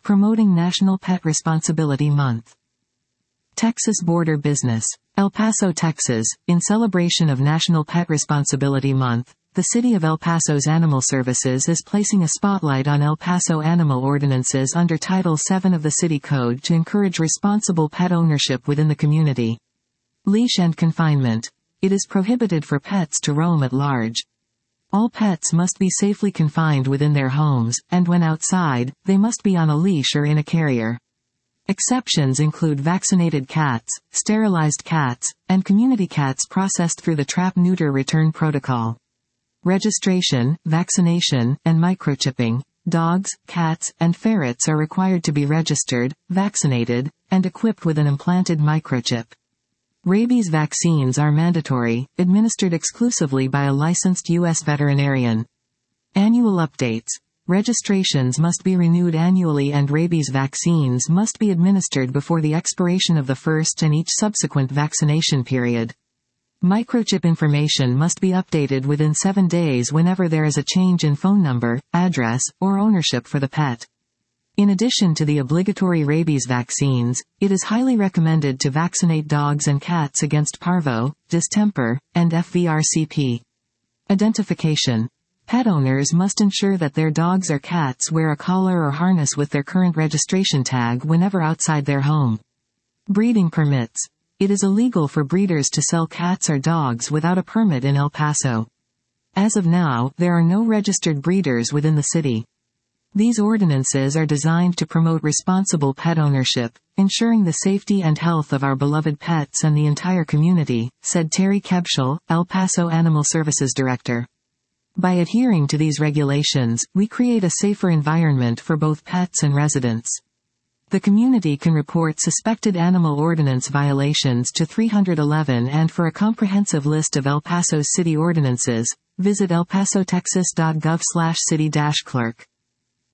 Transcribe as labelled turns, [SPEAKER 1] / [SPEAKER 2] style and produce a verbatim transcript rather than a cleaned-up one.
[SPEAKER 1] promoting National Pet Responsibility Month. Texas Border Business. El Paso, Texas, in celebration of National Pet Responsibility Month, the City of El Paso's Animal Services is placing a spotlight on El Paso animal ordinances under Title seven of the City Code to encourage responsible pet ownership within the community. Leash and confinement. It is prohibited for pets to roam at large. All pets must be safely confined within their homes, and when outside, they must be on a leash or in a carrier. Exceptions include vaccinated cats, sterilized cats, and community cats processed through the trap-neuter return protocol. Registration, vaccination, and microchipping. Dogs, cats, and ferrets are required to be registered, vaccinated, and equipped with an implanted microchip. Rabies vaccines are mandatory, administered exclusively by a licensed U S veterinarian. Annual updates. Registrations must be renewed annually and rabies vaccines must be administered before the expiration of the first and each subsequent vaccination period. Microchip information must be updated within seven days whenever there is a change in phone number, address, or ownership for the pet. In addition to the obligatory rabies vaccines, it is highly recommended to vaccinate dogs and cats against parvo, distemper, and F V R C P. Identification. Pet owners must ensure that their dogs or cats wear a collar or harness with their current registration tag whenever outside their home. Breeding permits. It is illegal for breeders to sell cats or dogs without a permit in El Paso. As of now, there are no registered breeders within the city. These ordinances are designed to promote responsible pet ownership, ensuring the safety and health of our beloved pets and the entire community, said Terry Kebschel, El Paso Animal Services Director. By adhering to these regulations, we create a safer environment for both pets and residents. The community can report suspected animal ordinance violations to three one one, and for a comprehensive list of El Paso's city ordinances, visit el paso texas dot gov slash city dash clerk.